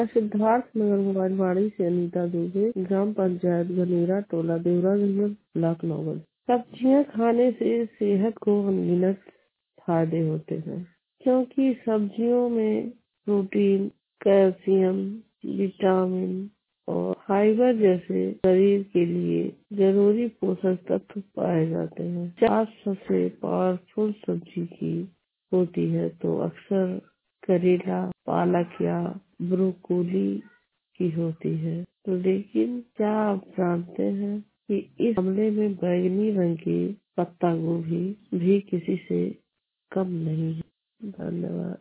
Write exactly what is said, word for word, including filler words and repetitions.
सिद्धार्थ नगर मोबाइलवाड़ी से अनीता दुबे, ग्राम पंचायत गनेरा, टोला देवरागंज, ब्लॉक नौगल। सब्जियां खाने से सेहत को अनगिनत फायदे होते हैं, क्योंकि सब्जियों में प्रोटीन, कैल्शियम, विटामिन और फाइबर जैसे शरीर के लिए जरूरी पोषक तत्व पाए जाते हैं। चार सबसे पावरफुल सब्जी की होती है तो अक्सर करेला, पालक या ब्रोकोली की होती है। तो लेकिन क्या आप जानते हैं कि इस मामले में बैंगनी रंग की पत्ता गोभी भी किसी से कम नहीं है। धन्यवाद।